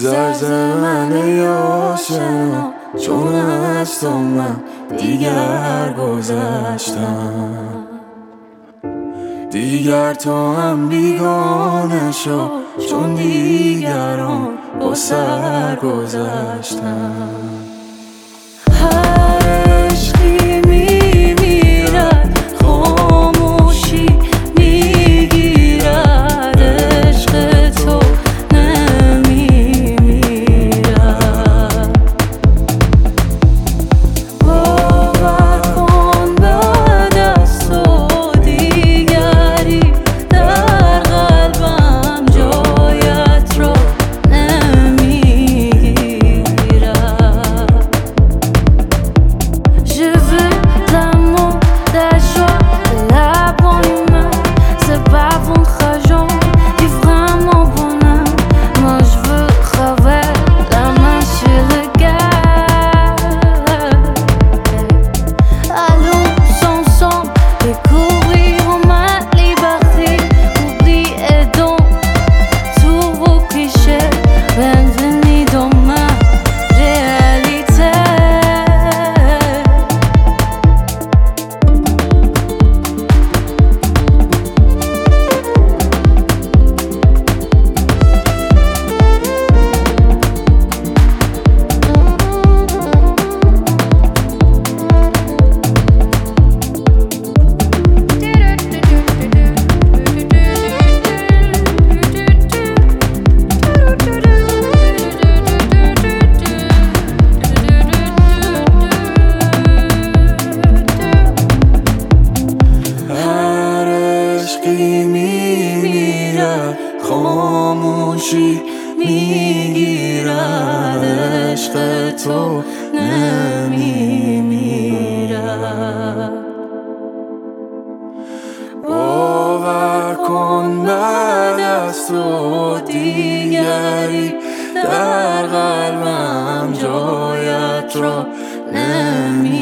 زرزر من آشنا، چون از تو من دیگر گذشتم. دیگر تو هم بیگانه شو، چون دیگران با سر گذشتم. هر عشقی میمیرد، خاموشی میگیرد، عشق تو نمیمیرد. باور کن بعد از تو دیگری در قلبم جایت را نمیگیرد. Je veux l'amour, la joie, la bonne humeur. C'est pas bon rageant, et vraiment bonheur. Moi je veux graver la main sur le cœur. Allons ensemble découvrir ma liberté. Oubliez donc tous vos clichés. Bienvenue dans ma réalité. هر عشقی میمیرد، خاموشی میگیرد، عشق تو نمیمیرد. باور کن بعد از تو دیگری در قلبم جایت را نمیگیرد.